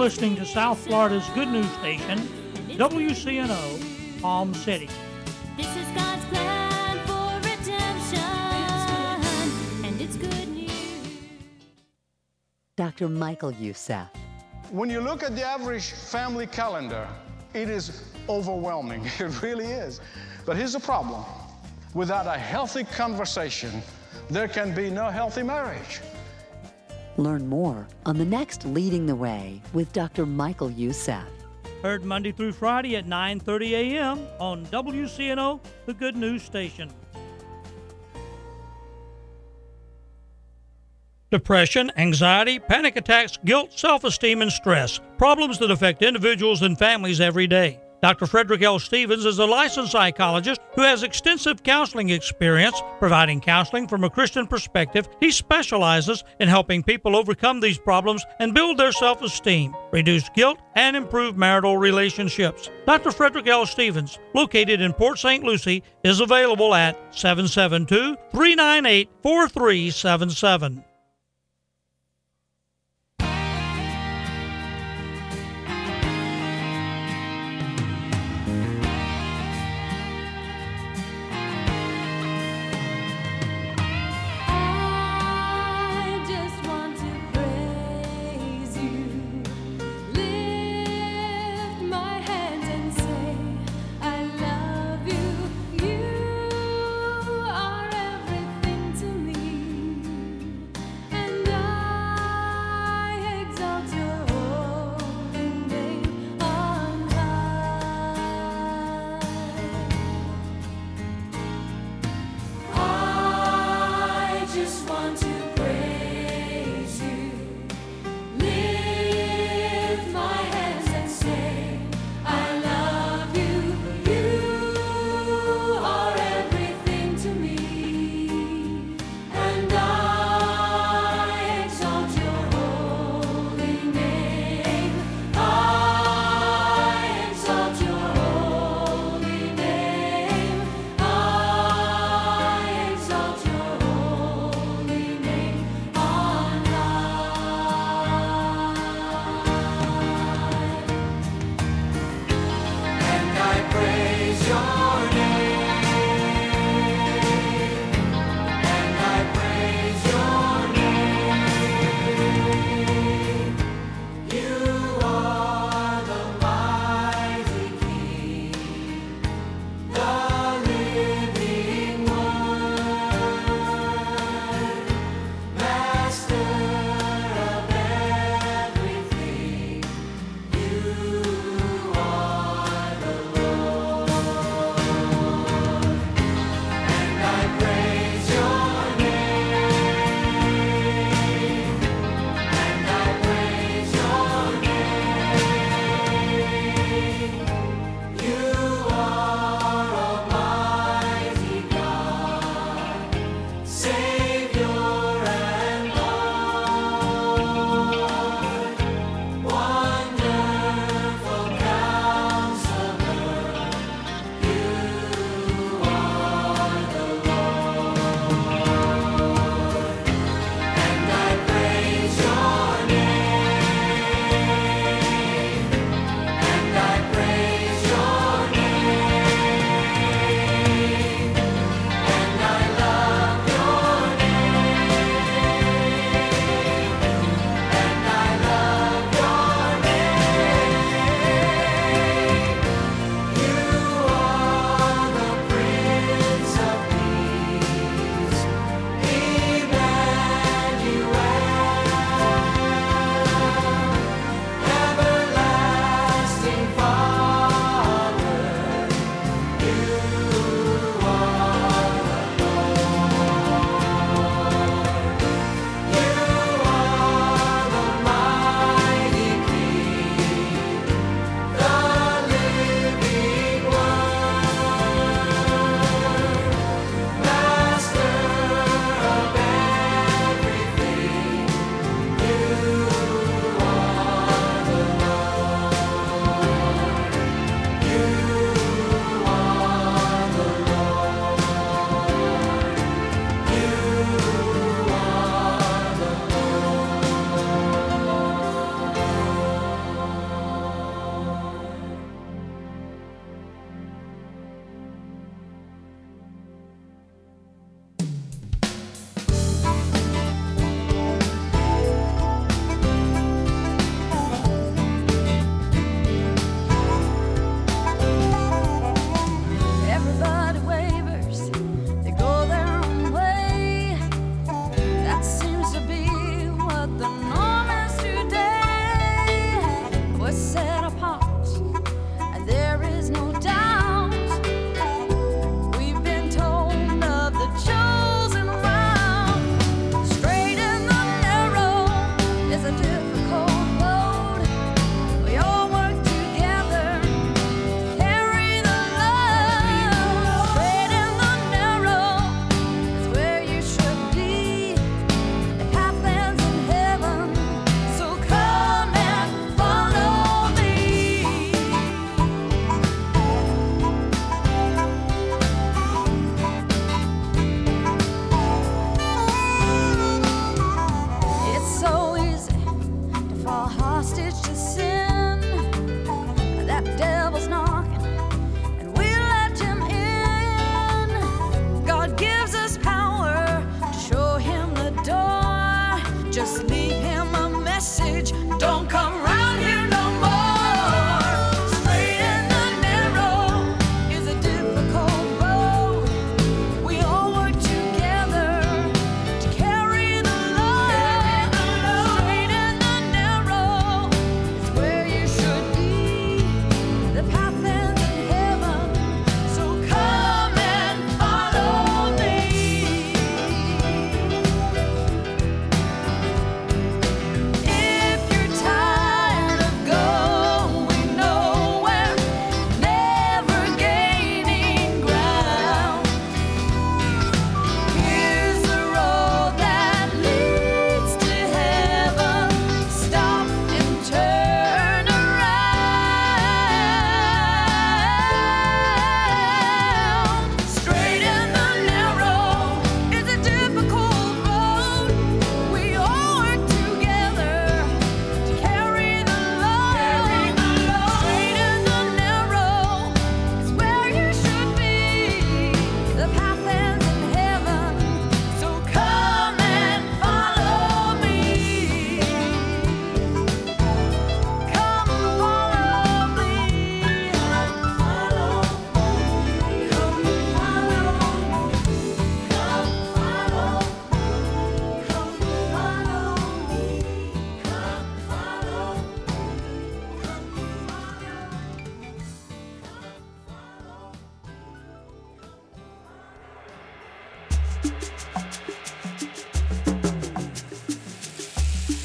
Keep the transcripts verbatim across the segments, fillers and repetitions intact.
listening to South Florida's good news station, W C N O, Palm City. This is God's plan for redemption, and it's good news. Doctor Michael Youssef. When you look at the average family calendar, it is overwhelming. It really is. But here's the problem. Without a healthy conversation, there can be no healthy marriage. Learn more on the next Leading the Way with Doctor Michael Youssef. Heard Monday through Friday at nine thirty a.m. on W C N O, the good news station. Depression, anxiety, panic attacks, guilt, self-esteem, and stress. Problems that affect individuals and families every day. Doctor Frederick L. Stevens is a licensed psychologist who has extensive counseling experience providing counseling from a Christian perspective. He specializes in helping people overcome these problems and build their self-esteem, reduce guilt, and improve marital relationships. Doctor Frederick L. Stevens, located in Port Saint Lucie, is available at seven seven two, three nine eight, four three seven seven.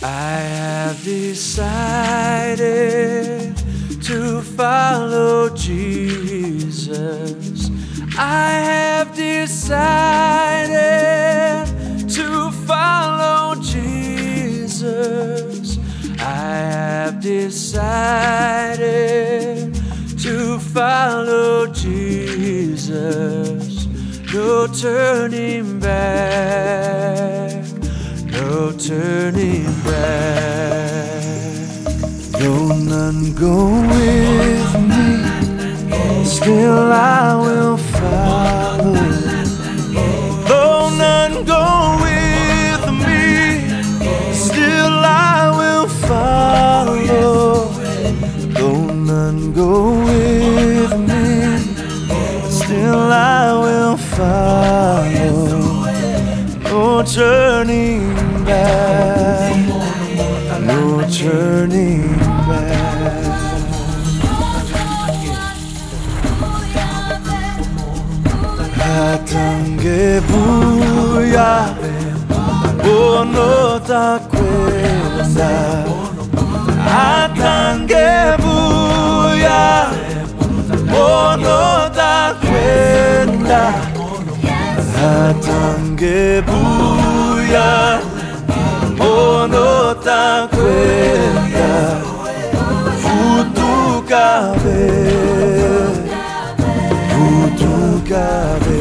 I have decided to follow Jesus. I have decided to follow Jesus. I have decided to follow Jesus. No turning back, no turning back. Though none go with me, still I will follow. Though none go with me, still I will follow. Though none go with me, still I will follow. No turning back, no turning back. Atange buia, bono da quella. Atange buia, bono da quella. Atange buia, bono da quella. Futu cabe, futu cabe.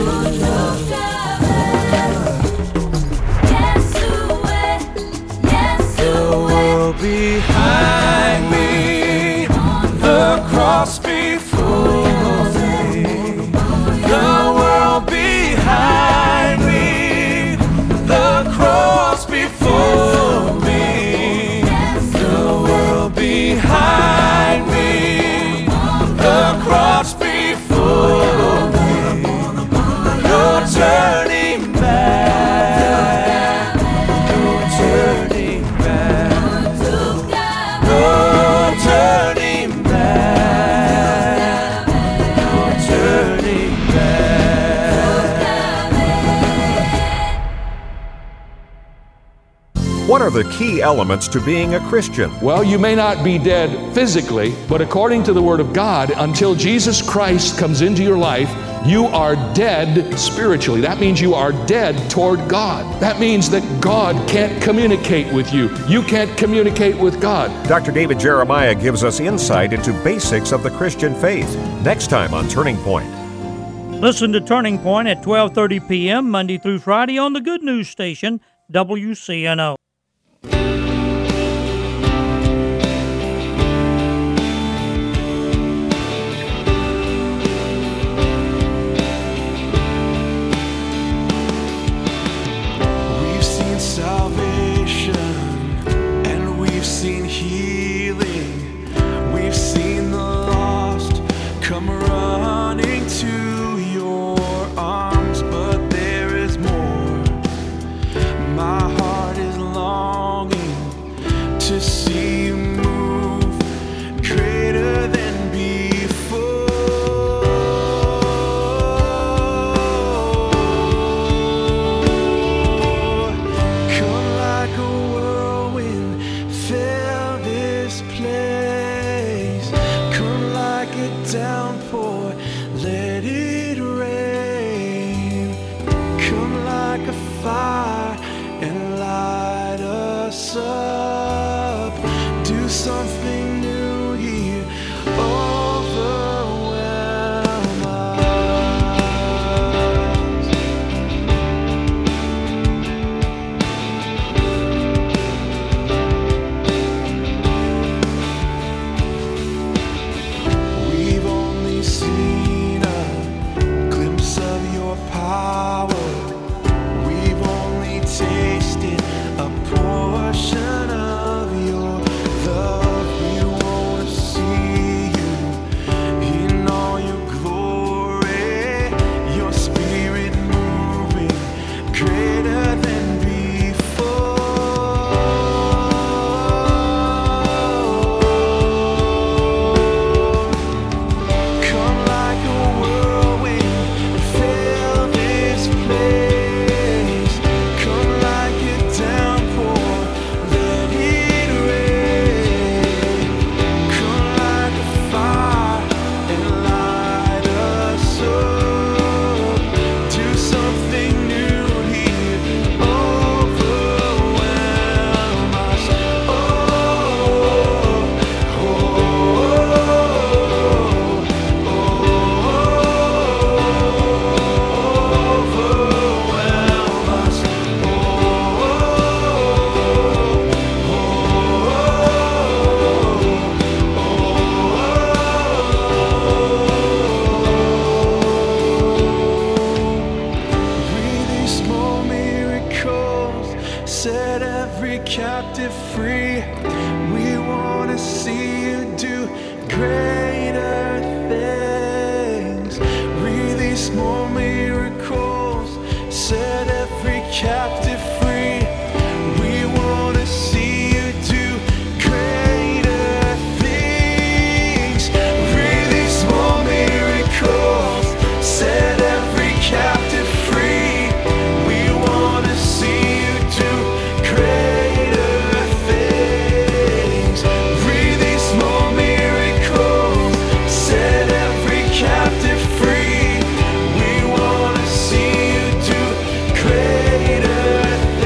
Behind me, the cross before me, the world behind me, the cross before me, the world behind me, the cross before me, no turning back, no turning back. No turning back, no turning back. What are the key elements to being a Christian? Well, you may not be dead physically, but according to the Word of God, until Jesus Christ comes into your life, you are dead spiritually. That means you are dead toward God. That means that God can't communicate with you. You can't communicate with God. Doctor David Jeremiah gives us insight into basics of the Christian faith. Next time on Turning Point. Listen to Turning Point at twelve thirty p.m. Monday through Friday on the Good News Station, W C N O. Salvation, and we've seen healing. We've seen the lost come running to your arms, but there is more. My heart is longing to see you move greater than before. Downpour, let it rain. Come like a fire and light us up. Do something new here, overwhelm us. We've only seen a glimpse of your power. We've only tasted a portion greater things. Release more miracles, set every captive free. We want to see you do greater things. Release more miracles, set every captive free. We want to see you do greater things. Release more miracles, set every captive free. We want to see you do greater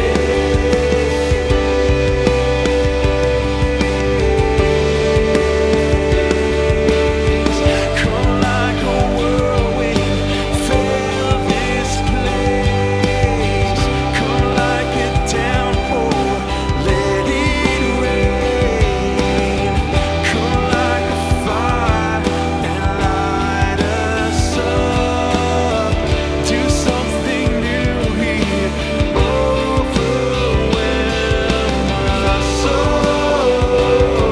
things. Come like a whirlwind, fill this place. Come like a downpour, let it rain. Come like a fire and light us up. Do something new here, overwhelm my soul.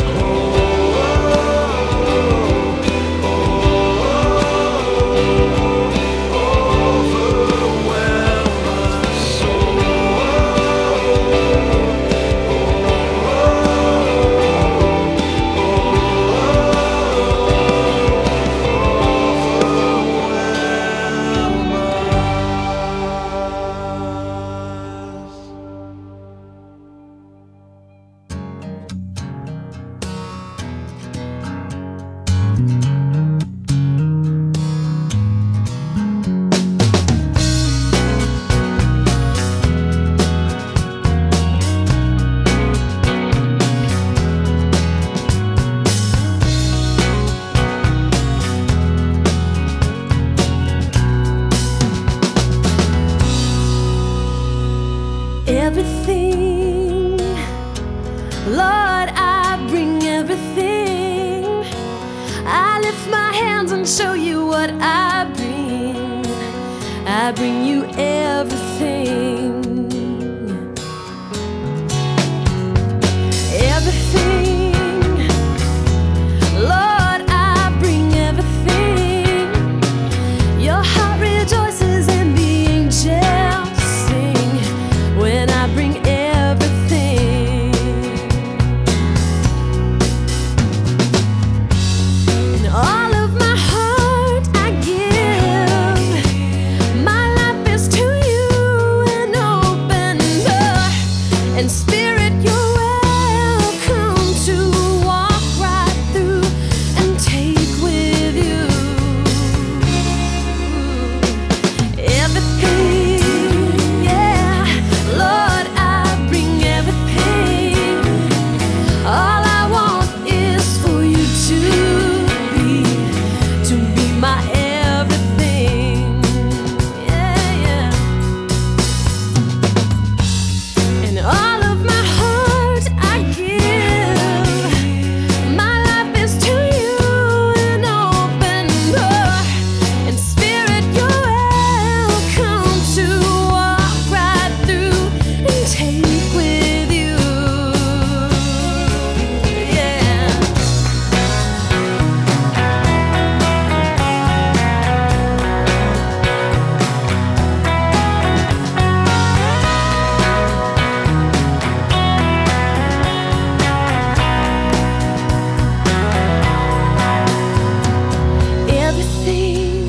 Everything, Lord, I bring everything. I lift my hands and show you what I bring. I bring you everything. Everything, Lord, I bring everything. Your heart rejoices and the angels sing when I bring everything. And all of my heart I give. My life is to you, an open door. And Spirit, you're welcome to walk right through and take with you everything. Yeah, Lord, I bring everything. All I want is for you to be, to be my everything. Yeah, yeah. And all of my heart I give. My life is to you, an open door. And Spirit, you're welcome to walk right through and take with you. Yeah. Everything,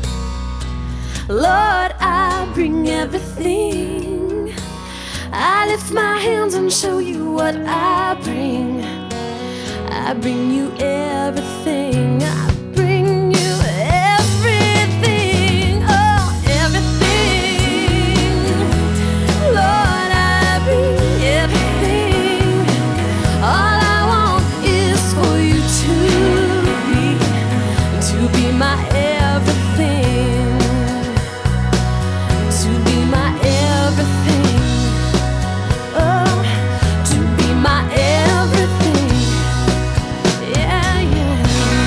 Lord, I bring everything. I lift my hands and show you what I bring. I bring you everything. I bring you everything. Oh, everything. Lord, I bring everything. All I want is for you to be, to be my everything, to be my everything, oh, to be my everything, yeah, yeah.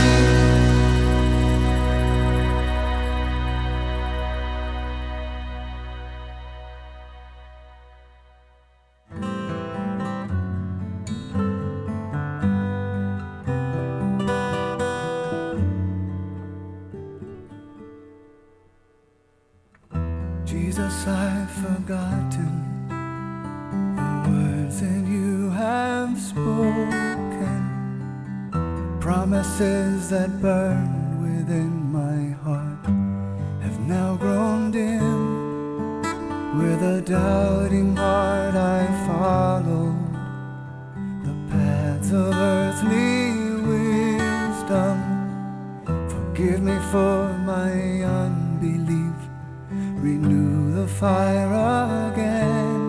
Perhaps I've forgotten the words that you have spoken, promises that burned within my heart have now grown dim. With a doubting heart I followed the paths of earthly wisdom. Forgive me for my unbelief, renew the fire again.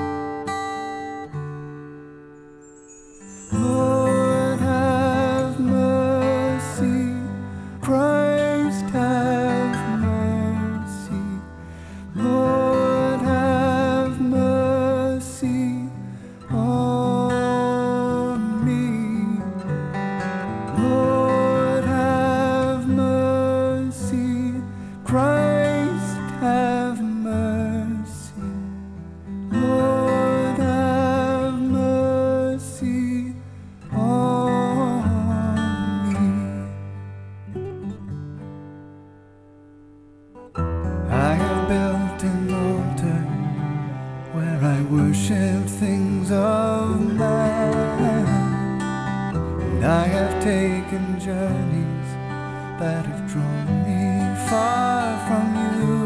Lord, have mercy. Christ, have mercy. Lord, have mercy on me. Lord, have mercy. Christ, have mercy. Lord, have mercy on me. I have built an altar where I worship things of man, and I have taken journeys that have drawn me far from you.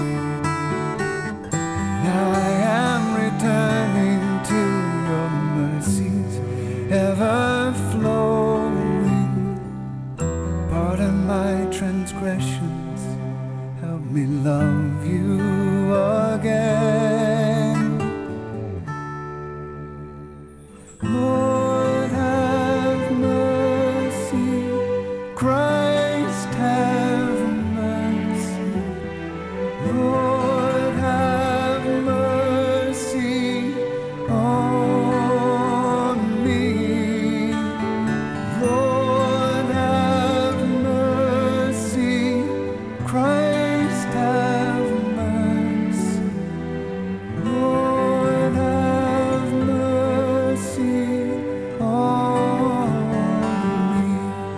Now I am returning to your mercies, ever flowing. Pardon my transgressions, help me love you again. Lord, have mercy. Christ, have mercy. Lord, have mercy on me. Lord, have mercy. Christ, have mercy. Lord, have mercy on me.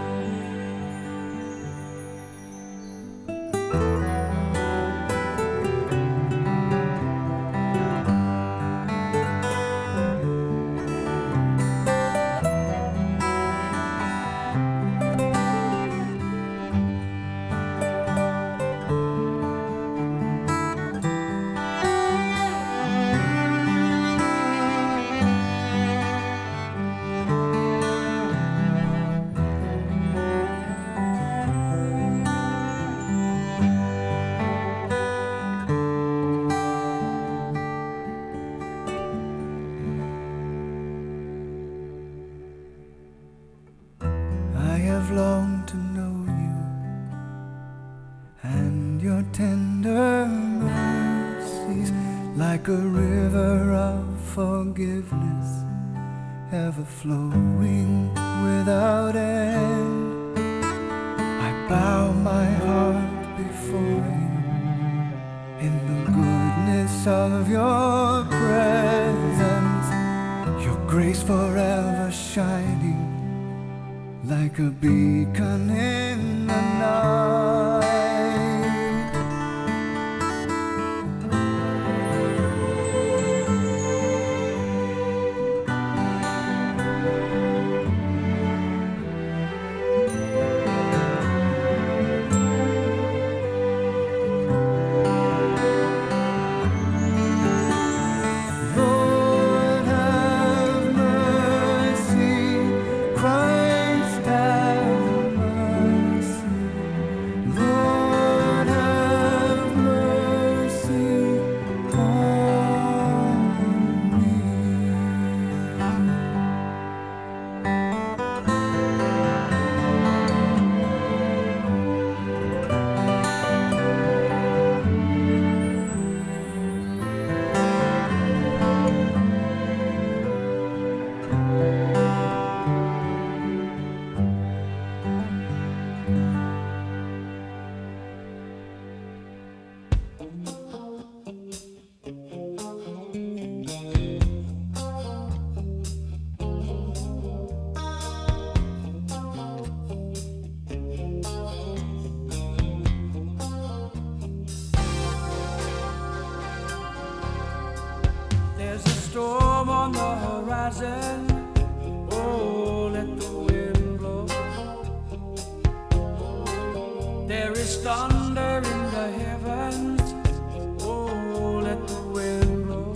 I have longed to know you and your tender mercies, like a river of forgiveness, ever flowing without end. I bow my heart before you in the goodness of your presence, your grace forever shining like a beacon in the night. Lord, have mercy. Christ, have mercy. horizon. Oh, let the wind blow. There is thunder in the heavens. Oh, let the wind blow.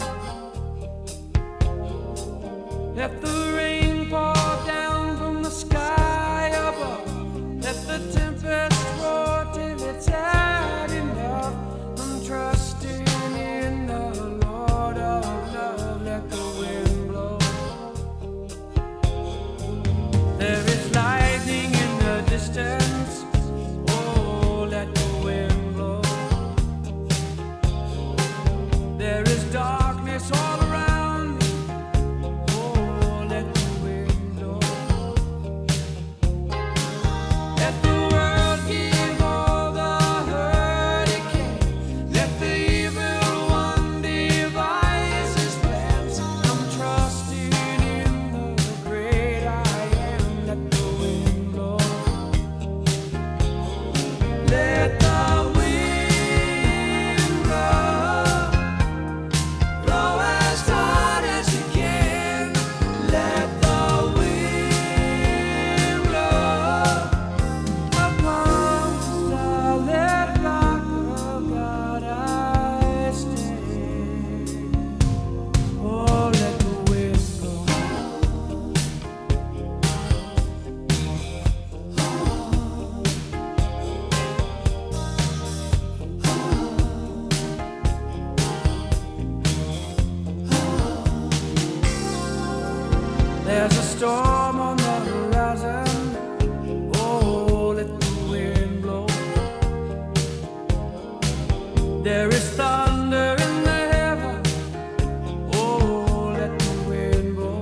Let the rain pour down from the sky above. Let the tempest roar till it's had enough. I'm trusting in the Lord of love. Let the wind blow. There is lightning in the distance. Oh, let the wind blow. There is darkness all around me. Oh, let the wind blow. Let the world give all the hurricane. Let the evil one devise his plans. I'm trusting in the great I am. Let the wind blow. Let the wind blow. Blow as hard as you can. Let the wind blow upon the solid rock of God I stand. Oh, let the wind blow. There's a storm on the horizon. Oh, let the wind blow. There is thunder in the heaven. Oh, let the wind blow.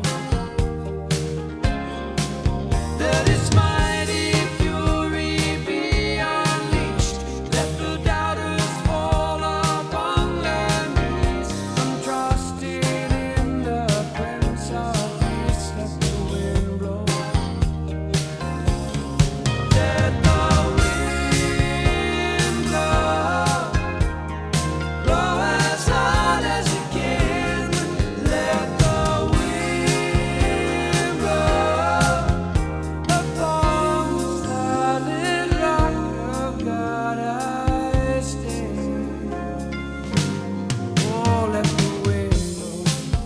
Let its mighty fury be unleashed. Let the doubters fall upon their knees. I'm trusting in the Prince of Peace. Let the wind blow. Let the wind blow. Blow as hard as you can. Let the wind blow upon the solid rock of God I stand. Oh, let the wind blow.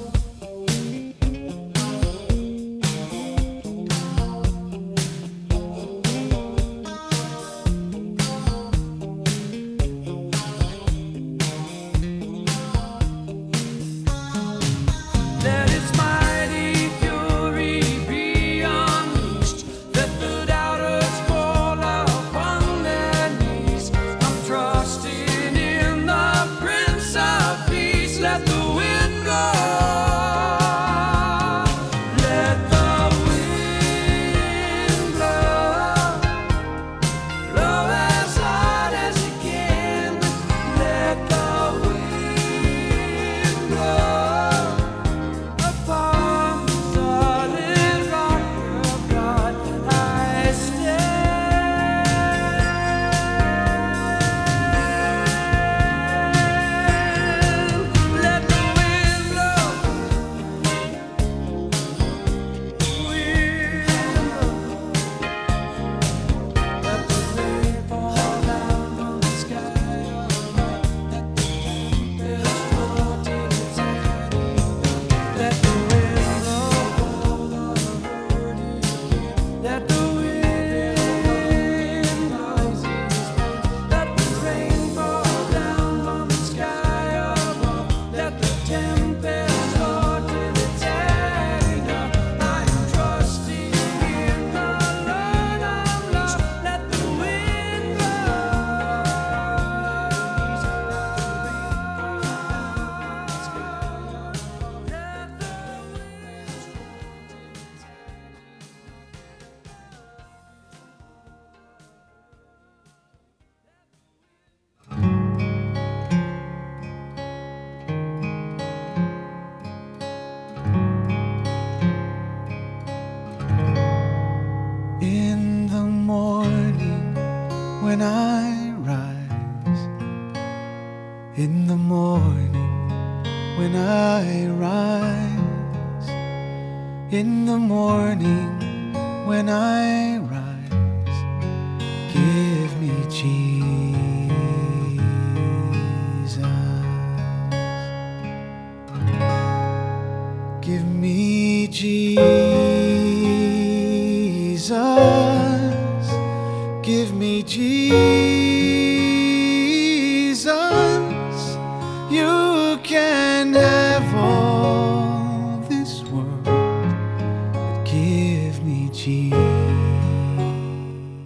Let its mighty fury be unleashed. Let the doubters fall upon their knees. I'm trusting in the Prince of Peace. Let the wind blow. Let the wind blow. Blow as hard as you can. Let the wind blow upon the solid rock of God I stand. Let the wind blow. Wind blow. Let the rain fall down from the sky above. Let the tempest roar till it's had enough. Let the wind blow. Let the wind blow. Let the rain fall down from the sky above. Let the tempest roar till it's had enough. I'm trusting in the Lord of love. Let the wind blow. In the morning when I rise, in the morning when I rise, in the morning when I rise. Give me Jesus. Give me Jesus. Give me Jesus.